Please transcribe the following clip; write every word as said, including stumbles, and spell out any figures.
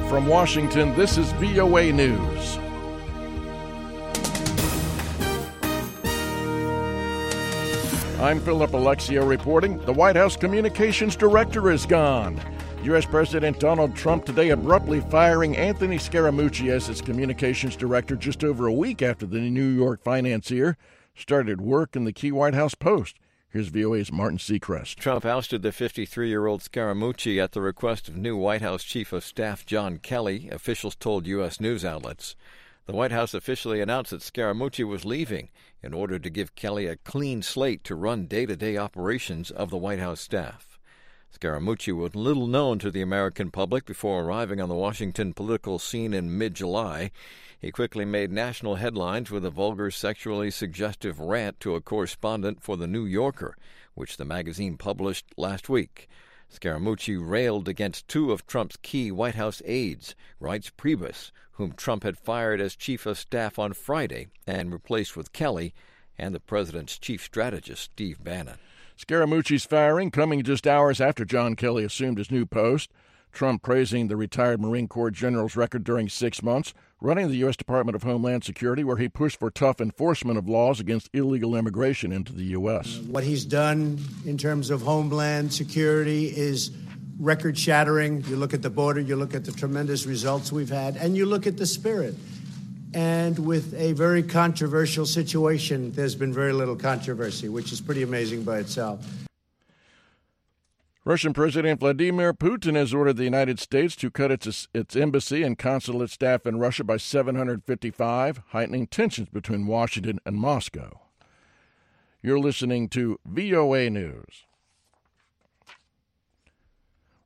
From Washington, this is V O A News. I'm Philip Alexio reporting. The White House Communications Director is gone. U S. President Donald Trump today abruptly firing Anthony Scaramucci as its communications director just over a week after the New York financier started work in the key White House post. Here's V O A's Martin Seacrest. Trump ousted the fifty-three-year-old Scaramucci at the request of new White House Chief of Staff John Kelly, officials told U S news outlets. The White House officially announced that Scaramucci was leaving in order to give Kelly a clean slate to run day-to-day operations of the White House staff. Scaramucci was little known to the American public before arriving on the Washington political scene in mid-July. He quickly made national headlines with a vulgar, sexually suggestive rant to a correspondent for The New Yorker, which the magazine published last week. Scaramucci railed against two of Trump's key White House aides, Reince Priebus, whom Trump had fired as chief of staff on Friday and replaced with Kelly, and the president's chief strategist, Steve Bannon. Scaramucci's firing coming just hours after John Kelly assumed his new post. Trump praising the retired Marine Corps general's record during six months, running the U S. Department of Homeland Security, where he pushed for tough enforcement of laws against illegal immigration into the U S. What he's done in terms of Homeland Security is record-shattering. You look at the border, you look at the tremendous results we've had, and you look at the spirit. And with a very controversial situation, there's been very little controversy, which is pretty amazing by itself. Russian President Vladimir Putin has ordered the United States to cut its its embassy and consulate staff in Russia by seven hundred fifty-five, heightening tensions between Washington and Moscow. You're listening to V O A News.